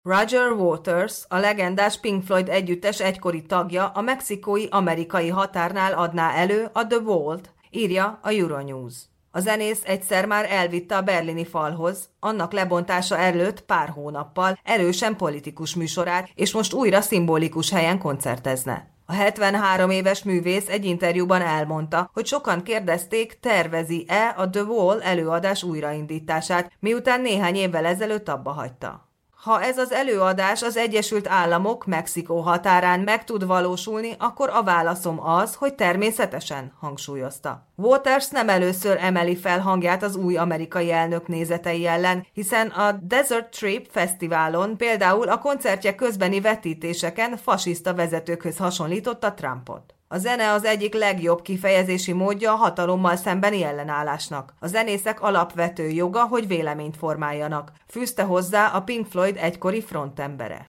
Roger Waters, a legendás Pink Floyd együttes egykori tagja a mexikói-amerikai határnál adná elő a The Wall-t, írja a Euronews. A zenész egyszer már elvitte a berlini falhoz, annak lebontása előtt pár hónappal erősen politikus műsorát, és most újra szimbolikus helyen koncertezne. A 73 éves művész egy interjúban elmondta, hogy sokan kérdezték, tervezi-e a The Wall előadás újraindítását, miután néhány évvel ezelőtt abba hagyta. Ha ez az előadás az Egyesült Államok Mexikó határán meg tud valósulni, akkor a válaszom az, hogy természetesen, hangsúlyozta. Waters nem először emeli fel hangját az új amerikai elnök nézetei ellen, hiszen a Desert Trip fesztiválon például a koncertje közbeni vetítéseken fasiszta vezetőkhöz hasonlította Trumpot. A zene az egyik legjobb kifejezési módja a hatalommal szembeni ellenállásnak. A zenészek alapvető joga, hogy véleményt formáljanak, fűzte hozzá a Pink Floyd egykori frontembere.